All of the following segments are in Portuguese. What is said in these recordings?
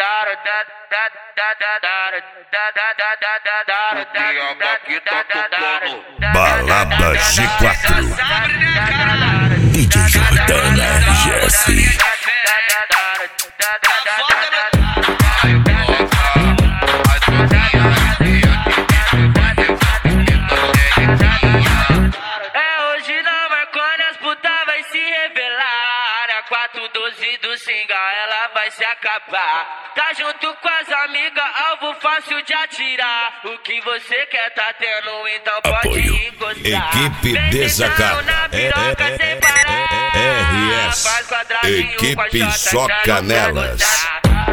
Balada G4 DJ Jordana RGS. Hoje não é quando as putas vai se revelar. A 412 do Singa, ela vai se acabar. Tá junto com as amigas, alvo fácil de atirar. O que você quer tá tendo, então pode Apoio. encostar. Equipe Desacata. RS. Equipe Só Canelas.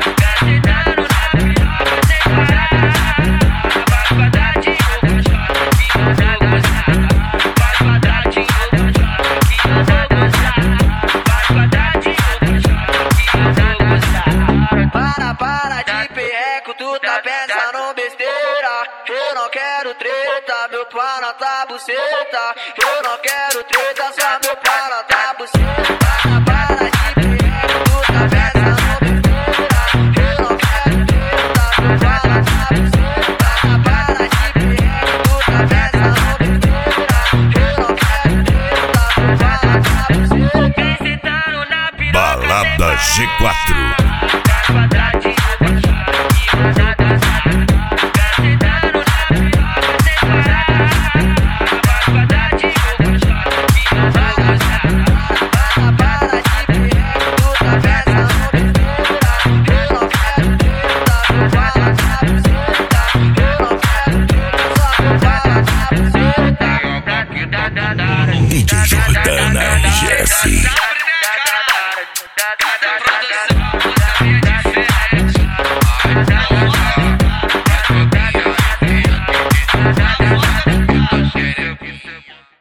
Para de perreco, tu tá pensando besteira. Eu não quero treta, meu pau na tua buceta. Eu não quero